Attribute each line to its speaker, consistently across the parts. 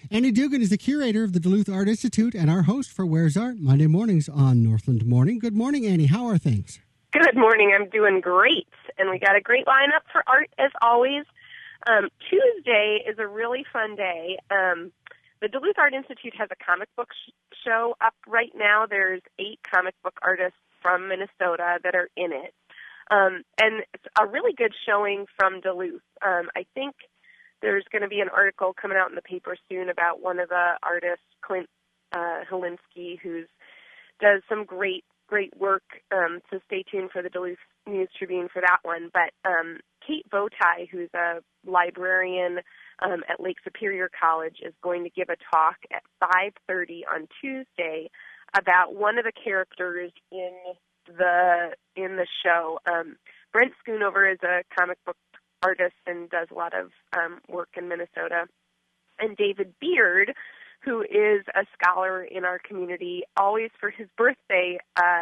Speaker 1: Annie Dugan is the curator of the Duluth Art Institute and our host for Where's Art, Monday mornings on Northland Morning. Good morning, Annie. How are things?
Speaker 2: Good morning. I'm doing great, and we got a great lineup for art as always. Tuesday is a really fun day. The Duluth Art Institute has a comic book show up right now. There's 8 comic book artists from Minnesota that are in it, and it's a really good showing from Duluth. I think there's going to be an article coming out in the paper soon about one of the artists, Clint Helinski, who does some great work, so stay tuned for the Duluth News Tribune for that one. But Kate Votay, who's a librarian at Lake Superior College, is going to give a talk at 5:30 on Tuesday about one of the characters in the show. Brent Schoonover is a comic book artist and does a lot of work in Minnesota. And David Beard, who is a scholar in our community, always for his birthday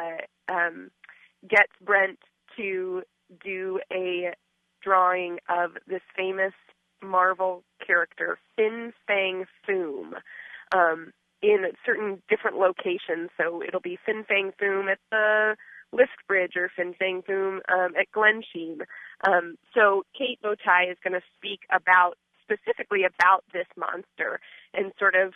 Speaker 2: gets Brent to do a drawing of this famous Marvel character, Fin Fang Foom, in certain different locations. So it'll be Fin Fang Foom at the Lift Bridge or Fin Fang Foom at Glensheen. So Kate Votay is going to speak specifically about this monster and sort of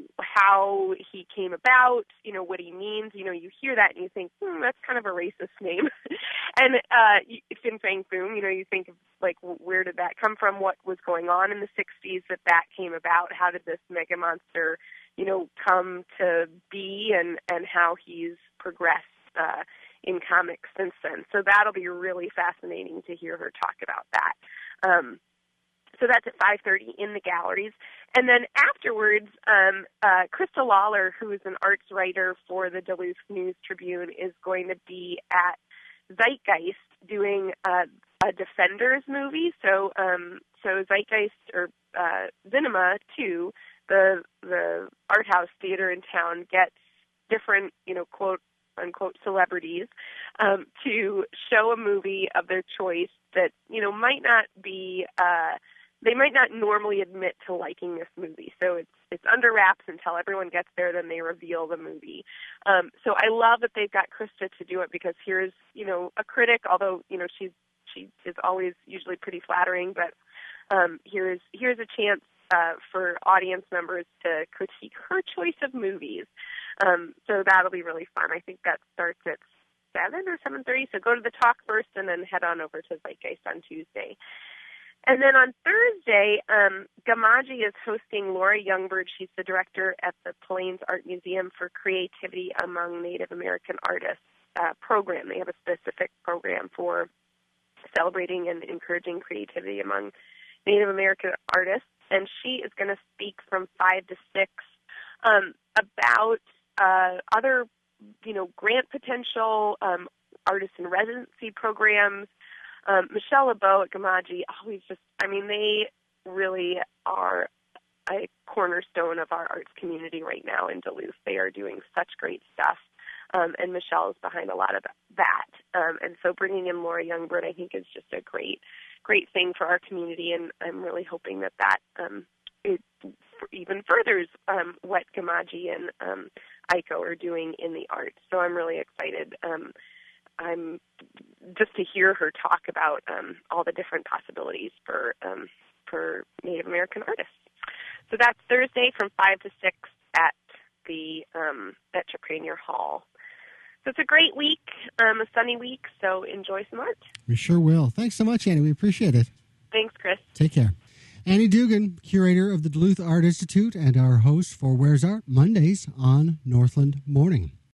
Speaker 2: how he came about, what he means. You hear that and you think, that's kind of a racist name. And Fin Fang Foom, you think of, like, where did that come from? What was going on in the 60s that came about? How did this mega monster, come to be, and how he's progressed in comics since then. So that'll be really fascinating to hear her talk about that. So that's at 5:30 in the galleries. And then afterwards, Krista Lawler, who is an arts writer for the Duluth News Tribune, is going to be at Zeitgeist doing a Defenders movie. So Zeitgeist, or Cinema 2, the art house theater in town, gets different, quote unquote celebrities to show a movie of their choice that, might not be, they might not normally admit to liking this movie. So it's under wraps until everyone gets there, then they reveal the movie. So I love that they've got Krista to do it, because here's, a critic, although, she is always usually pretty flattering, but here's a chance for audience members to critique her choice of movies. So that'll be really fun. I think that starts at 7 or 7:30. So go to the talk first and then head on over to Zeitgeist on Tuesday. And then on Thursday, Gamaji is hosting Laura Youngberg. She's the director at the Plains Art Museum for Creativity Among Native American Artists program. They have a specific program for celebrating and encouraging creativity among Native American artists. And she is going to speak from 5 to 6 about other, grant potential, artist in residency programs. Michelle LeBeau at Gamaji always they really are a cornerstone of our arts community right now in Duluth. They are doing such great stuff, and Michelle is behind a lot of that. And so bringing in Laura Youngberg, I think, is just a great thing for our community, and I'm really hoping that it even furthers what Gamaji and Aiko are doing in the arts. So I'm really excited. I'm just to hear her talk about all the different possibilities for Native American artists. So that's Thursday from 5 to 6 at the at Chapranier Hall. So it's a great week, a sunny week. So enjoy some art.
Speaker 1: We sure will. Thanks so much, Annie. We appreciate it.
Speaker 2: Thanks, Chris.
Speaker 1: Take care. Annie Dugan, curator of the Duluth Art Institute and our host for Where's Art, Mondays on Northland Morning.